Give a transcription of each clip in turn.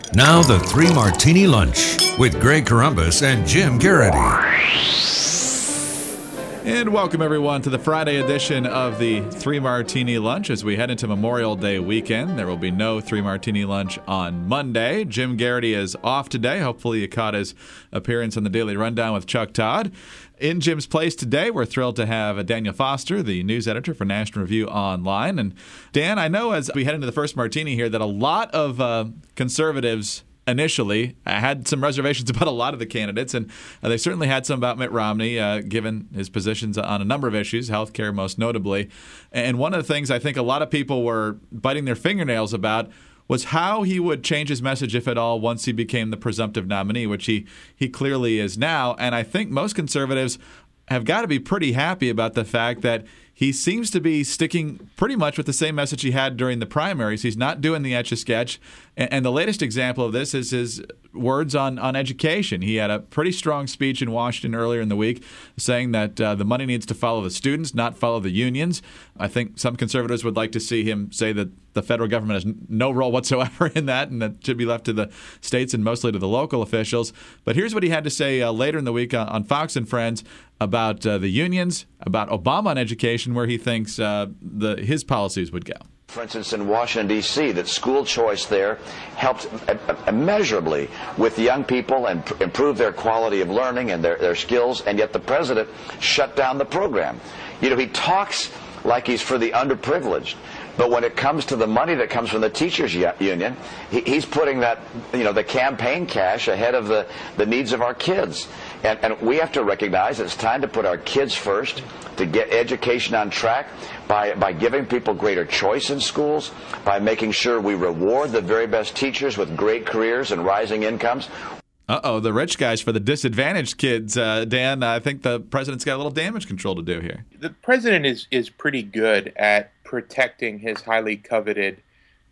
Now the Three Martini Lunch with Greg Corombos and Jim Garrity. And welcome, everyone, to the Friday edition of the Three Martini Lunch. As we head into Memorial Day weekend, there will be no Three Martini Lunch on Monday. Jim Garrity is off today. Hopefully you caught his appearance on the Daily Rundown with Chuck Todd. In Jim's place today, we're thrilled to have Daniel Foster, the news editor for National Review Online. And Dan, I know as we head into the first martini here that a lot of conservatives initially had some reservations about a lot of the candidates, and they certainly had some about Mitt Romney, given his positions on a number of issues, healthcare most notably. And one of the things I think a lot of people were biting their fingernails about was how he would change his message, if at all, once he became the presumptive nominee, which he clearly is now. And I think most conservatives have got to be pretty happy about the fact that he seems to be sticking pretty much with the same message he had during the primaries. He's not doing the Etch-a-Sketch. And the latest example of this is his words on education. He had a pretty strong speech in Washington earlier in the week saying that the money needs to follow the students, not follow the unions. I think some conservatives would like to see him say that the federal government has no role whatsoever in that, and that should be left to the states and mostly to the local officials. But here's what he had to say later in the week on Fox and Friends about the unions, about Obama on education, where he thinks his policies would go. For instance, in Washington, D.C., that school choice there helped immeasurably with young people and improve their quality of learning and their skills, and yet the president shut down the program. You know, he talks like he's for the underprivileged, but when it comes to the money that comes from the teachers union, he's putting that, the campaign cash ahead of the needs of our kids. And we have to recognize it's time to put our kids first, to get education on track by giving people greater choice in schools, by making sure we reward the very best teachers with great careers and rising incomes. The rich guys for the disadvantaged kids. Dan, I think the president's got a little damage control to do here. The president is pretty good at protecting his highly coveted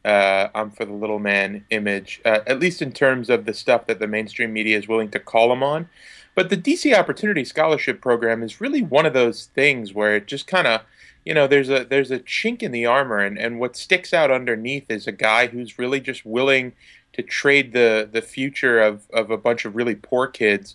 I'm for the little man image, at least in terms of the stuff that the mainstream media is willing to call him on. But the DC Opportunity Scholarship Program is really one of those things where it just kind of, there's a chink in the armor, and what sticks out underneath is a guy who's really just willing to trade the future of a bunch of really poor kids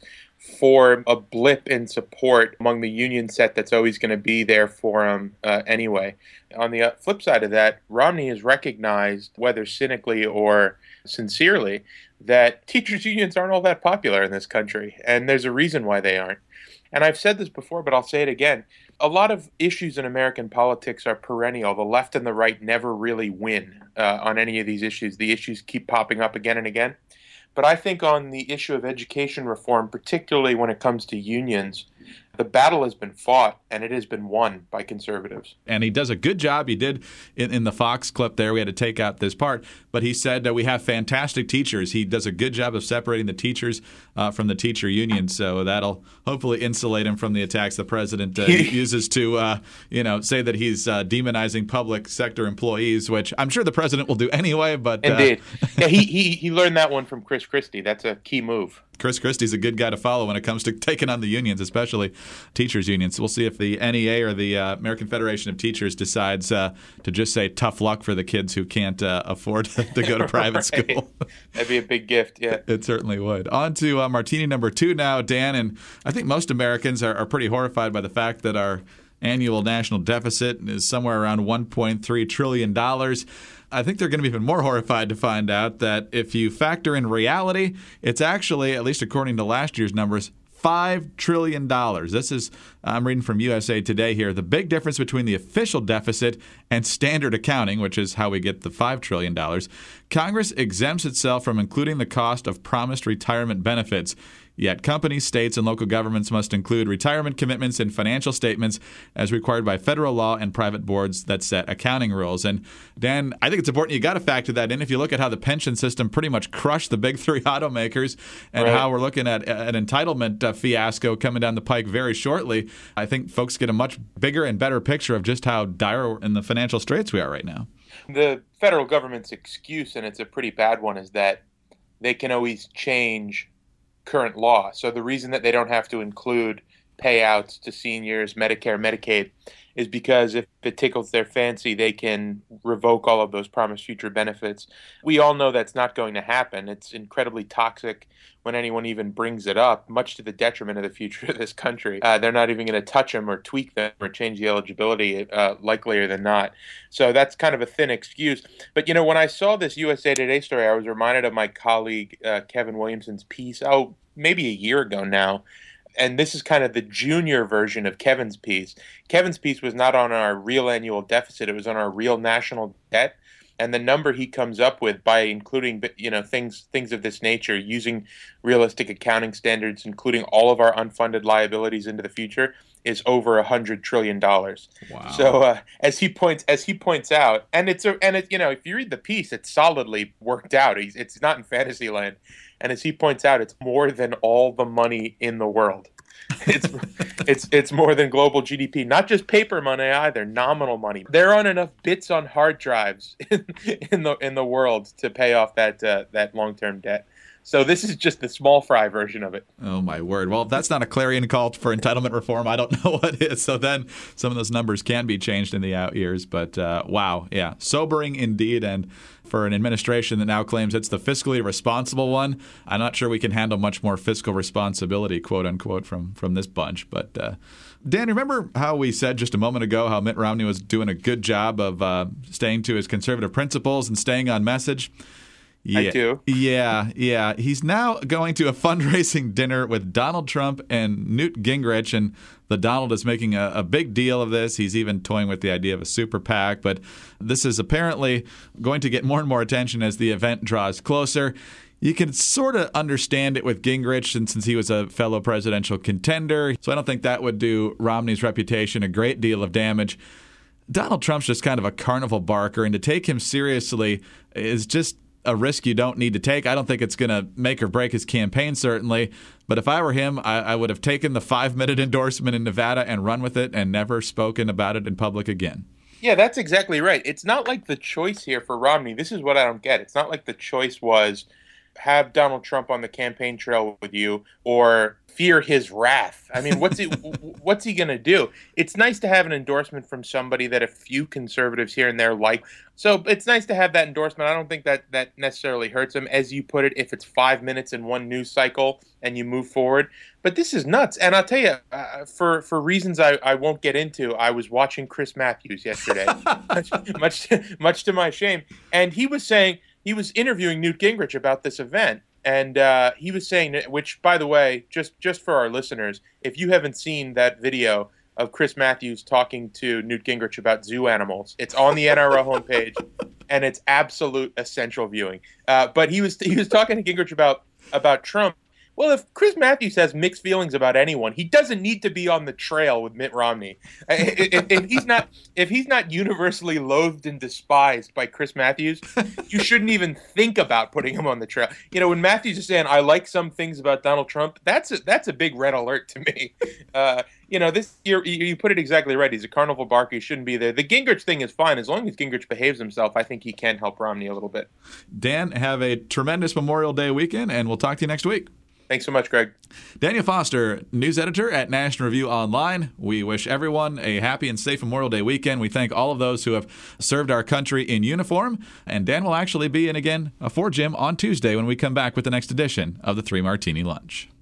for a blip in support among the union set that's always going to be there for him anyway. On the flip side of that, Romney has recognized, whether cynically or sincerely, that teachers' unions aren't all that popular in this country, and there's a reason why they aren't. And I've said this before, but I'll say it again. A lot of issues in American politics are perennial. The left and the right never really win on any of these issues. The issues keep popping up again and again. But I think on the issue of education reform, particularly when it comes to unions, the battle has been fought, and it has been won by conservatives. And he does a good job. He did in the Fox clip there. We had to take out this part. But he said that we have fantastic teachers. He does a good job of separating the teachers from the teacher union. So that'll hopefully insulate him from the attacks the president uses to, say that he's demonizing public sector employees, which I'm sure the president will do anyway. But indeed. Yeah, he learned that one from Chris Christie. That's a key move. Chris Christie's a good guy to follow when it comes to taking on the unions, especially teachers' unions. We'll see if the NEA or the American Federation of Teachers decides to just say tough luck for the kids who can't afford to go to private Right. school. That'd be a big gift, yeah. It certainly would. On to martini number 2 now, Dan. And I think most Americans are pretty horrified by the fact that our annual national deficit is somewhere around $1.3 trillion. I think they're going to be even more horrified to find out that if you factor in reality, it's actually, at least according to last year's numbers, $5 trillion. This is, I'm reading from USA Today here, the big difference between the official deficit and standard accounting, which is how we get the $5 trillion. Congress exempts itself from including the cost of promised retirement benefits. Yet companies, states, and local governments must include retirement commitments in financial statements as required by federal law and private boards that set accounting rules. And Dan, I think it's important you got to factor that in. If you look at how the pension system pretty much crushed the big three automakers and right. how we're looking at an entitlement fiasco coming down the pike very shortly, I think folks get a much bigger and better picture of just how dire in the financial straits we are right now. The federal government's excuse, and it's a pretty bad one, is that they can always change current law. So the reason that they don't have to include payouts to seniors, Medicare, Medicaid, is because if it tickles their fancy, they can revoke all of those promised future benefits. We all know that's not going to happen. It's incredibly toxic when anyone even brings it up, much to the detriment of the future of this country. They're not even going to touch them or tweak them or change the eligibility, likelier than not. So that's kind of a thin excuse. But, when I saw this USA Today story, I was reminded of my colleague Kevin Williamson's piece, maybe a year ago now. And this is kind of the junior version of Kevin's piece. Kevin's piece was not on our real annual deficit. It was on our real national debt. And the number he comes up with by including, things of this nature, using realistic accounting standards, including all of our unfunded liabilities into the future, is over $100 trillion. Wow. So as he points out, and if you read the piece, it's solidly worked out. It's not in fantasy land. And as he points out, it's more than all the money in the world. It's more than global GDP, not just paper money either, nominal money. There aren't enough bits on hard drives in the world to pay off that long-term debt. So this is just the small fry version of it. Oh, my word. Well, if that's not a clarion call for entitlement reform, I don't know what is. So then some of those numbers can be changed in the out years. But wow, yeah, sobering indeed. And for an administration that now claims it's the fiscally responsible one, I'm not sure we can handle much more fiscal responsibility, quote unquote, from this bunch. But Dan, remember how we said just a moment ago how Mitt Romney was doing a good job of staying to his conservative principles and staying on message? Yeah, I do. Yeah. He's now going to a fundraising dinner with Donald Trump and Newt Gingrich, and the Donald is making a big deal of this. He's even toying with the idea of a super PAC, but this is apparently going to get more and more attention as the event draws closer. You can sort of understand it with Gingrich since he was a fellow presidential contender, so I don't think that would do Romney's reputation a great deal of damage. Donald Trump's just kind of a carnival barker, and to take him seriously is just a risk you don't need to take. I don't think it's going to make or break his campaign, certainly. But if I were him, I would have taken the 5-minute endorsement in Nevada and run with it and never spoken about it in public again. Yeah, that's exactly right. It's not like the choice here for Romney. This is what I don't get. It's not like the choice was have Donald Trump on the campaign trail with you or fear his wrath. I mean, what's he going to do? It's nice to have an endorsement from somebody that a few conservatives here and there like. So it's nice to have that endorsement. I don't think that necessarily hurts him, as you put it, if it's 5 minutes in one news cycle and you move forward. But this is nuts. And I'll tell you, for reasons I won't get into, I was watching Chris Matthews yesterday, much to my shame. And he was interviewing Newt Gingrich about this event. And he was saying, which, by the way, just for our listeners, if you haven't seen that video of Chris Matthews talking to Newt Gingrich about zoo animals, it's on the NRO homepage, and it's absolute essential viewing. But he was talking to Gingrich about Trump. Well, if Chris Matthews has mixed feelings about anyone, he doesn't need to be on the trail with Mitt Romney. If he's not universally loathed and despised by Chris Matthews, you shouldn't even think about putting him on the trail. When Matthews is saying, "I like some things about Donald Trump," that's a big red alert to me. You put it exactly right. He's a carnival barker. He shouldn't be there. The Gingrich thing is fine as long as Gingrich behaves himself. I think he can help Romney a little bit. Dan, have a tremendous Memorial Day weekend, and we'll talk to you next week. Thanks so much, Greg. Daniel Foster, news editor at National Review Online. We wish everyone a happy and safe Memorial Day weekend. We thank all of those who have served our country in uniform. And Dan will actually be in again for Jim on Tuesday when we come back with the next edition of the Three Martini Lunch.